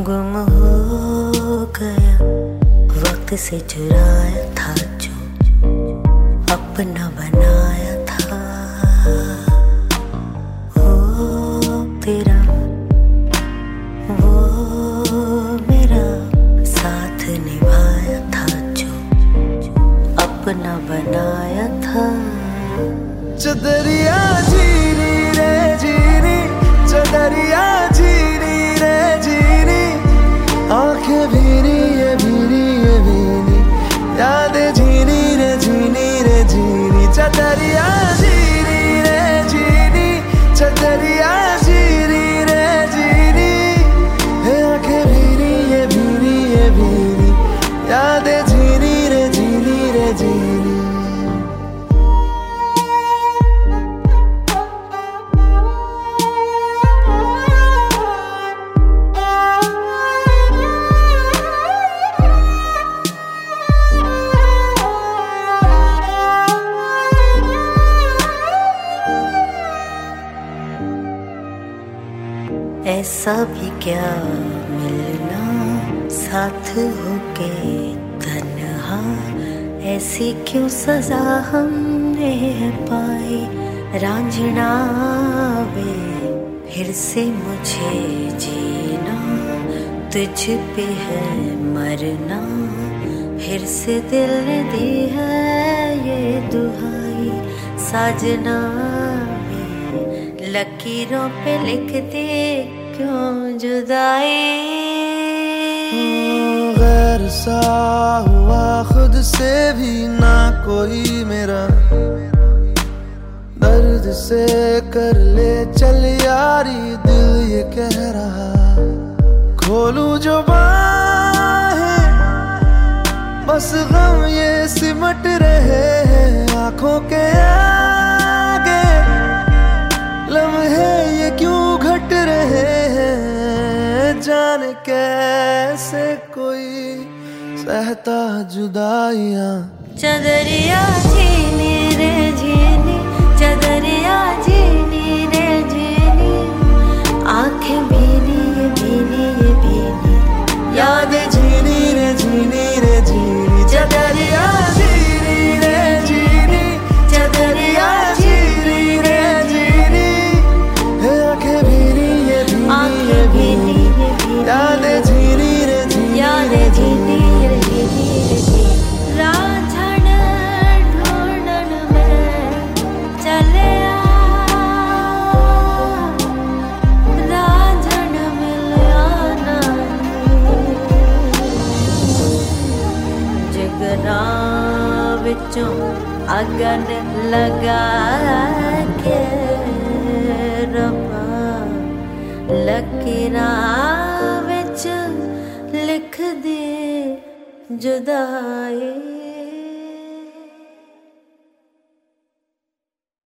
गुम हो गया, वक्त से चुराया था जो अपना बनाया था। हो तेरा वो मेरा साथ निभाया था जो अपना बनाया था। चदरिया जीनी रे जीनी, चदरिया जीनी रे जीनी, आंखें भीनी ये भीनी ये भीनी, यादें जीनी रे जीनी रे जीनी। चदरिया जीनी रे जीनी, चदरिया जीनी रे जीनी, आंखें भीनी ये भीनी ये भीनी, यादें जीनी रे जीनी रे जीनी। ऐसा भी क्या मिलना साथ होके तन्हा, ऐसी क्यों सजा हमने पाई। रांझना वे फिर से मुझे जीना, तुझ पे है मरना, फिर से दिल ने दी है ये दुहाई। साजना लकीरों पे लिख दे क्यों जुदाई। गैर सा हुआ खुद से भी ना कोई मेरा, दर्द से कर ले चल यारी दिल ये कह रहा। खोलूं जो बाहें बस गम ये सिमट रहे हैं आंखों के आगे, लम्हे ये क्यों घट रहे हैं। जाने कैसे कोई सहता जुदाइयां। चदरिया जीनी रे जीनी, चदरिया जीनी रे जीनी, आंखें भीनी ये भीनी ये भीनी, यादें जीनी रे जीनी रे जीनी। चदरिया जीनी रे जीनी, चदरिया जीनी रे जीनी, आंखें भीनी ये भीनी ये भीनी, यादें जीनी रे जीनी यादें जीनी रे जीनी रे जीनी। रांझण ढूंढन में चले रांझण मिलया ना, जिगरा विचों अगन लगा के रब्बा, लकीरां विच लिख दे जुदाई।